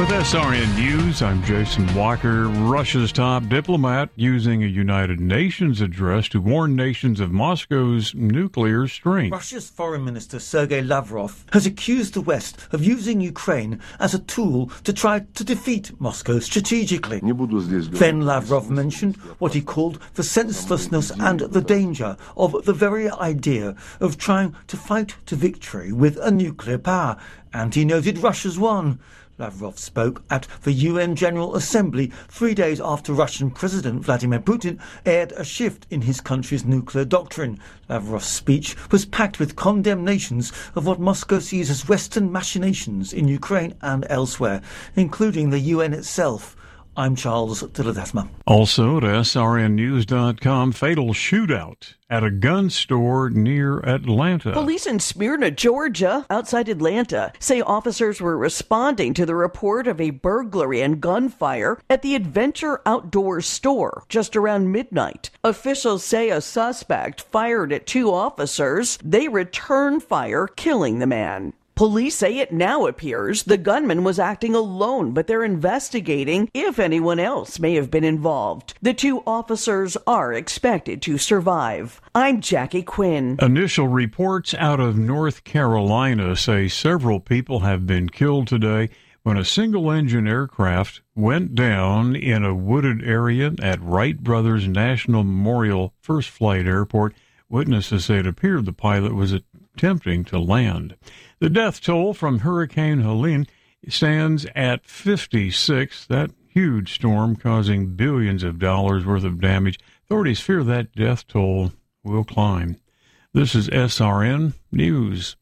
With SRN News, I'm Jason Walker. Russia's top diplomat using a United Nations address to warn nations of Moscow's nuclear strength. Russia's Foreign Minister Sergei Lavrov has accused the West of using Ukraine as a tool to try to defeat Moscow strategically. Then Lavrov mentioned what he called the senselessness and the danger of the very idea of trying to fight to victory with a nuclear power, and he noted Russia's won. Lavrov spoke at the UN General Assembly 3 days after Russian President Vladimir Putin aired a shift in his country's nuclear doctrine. Lavrov's speech was packed with condemnations of what Moscow sees as Western machinations in Ukraine and elsewhere, including the UN itself. I'm Charles Diladesma. Also at srnnews.com, fatal shootout at a gun store near Atlanta. Police in Smyrna, Georgia, outside Atlanta, say officers were responding to the report of a burglary and gunfire at the Adventure Outdoor store just around midnight. Officials say a suspect fired at 2 officers. They returned fire, killing the man. Police say it now appears the gunman was acting alone, but they're investigating if anyone else may have been involved. The 2 officers are expected to survive. I'm Jackie Quinn. Initial reports out of North Carolina say several people have been killed today when a single-engine aircraft went down in a wooded area at Wright Brothers National Memorial First Flight Airport. Witnesses say it appeared the pilot was attempting to land. The death toll from Hurricane Helene stands at 56. That huge storm causing billions of dollars worth of damage. Authorities fear that death toll will climb. This is SRN News.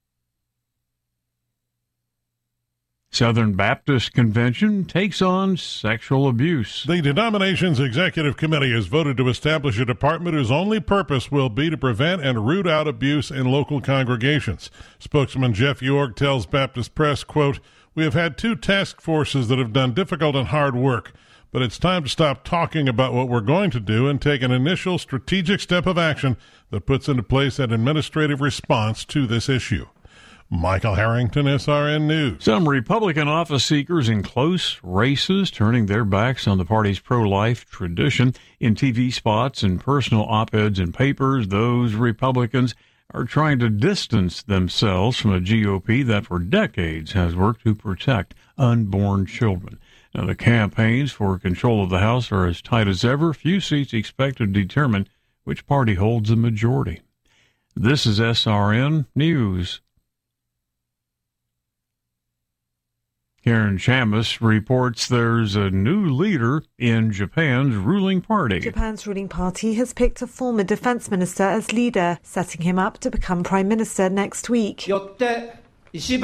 Southern Baptist Convention takes on sexual abuse. The denomination's executive committee has voted to establish a department whose only purpose will be to prevent and root out abuse in local congregations. Spokesman Jeff York tells Baptist Press, quote, "We have had 2 task forces that have done difficult and hard work, but it's time to stop talking about what we're going to do and take an initial strategic step of action that puts into place an administrative response to this issue." Michael Harrington, SRN News. Some Republican office seekers in close races turning their backs on the party's pro-life tradition. In TV spots and personal op-eds in papers, those Republicans are trying to distance themselves from a GOP that for decades has worked to protect unborn children. Now, the campaigns for control of the House are as tight as ever. Few seats expected to determine which party holds the majority. This is SRN News. Karen Chamis reports there's a new leader in Japan's ruling party. Japan's ruling party has picked a former defense minister as leader, setting him up to become prime minister next week. As he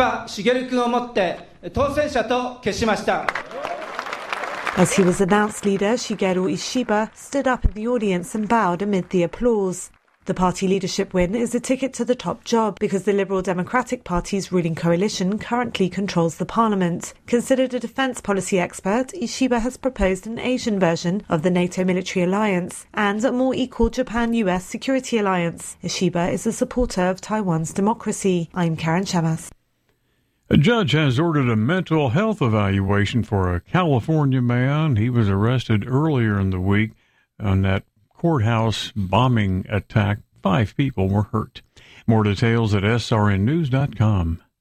was announced leader, Shigeru Ishiba stood up in the audience and bowed amid the applause. The party leadership win is a ticket to the top job because the Liberal Democratic Party's ruling coalition currently controls the parliament. Considered a defence policy expert, Ishiba has proposed an Asian version of the NATO military alliance and a more equal Japan-US security alliance. Ishiba is a supporter of Taiwan's democracy. I'm Karen Chamas. A judge has ordered a mental health evaluation for a California man. He was arrested earlier in the week on that courthouse bombing attack. 5 people were hurt. More details at srnnews.com.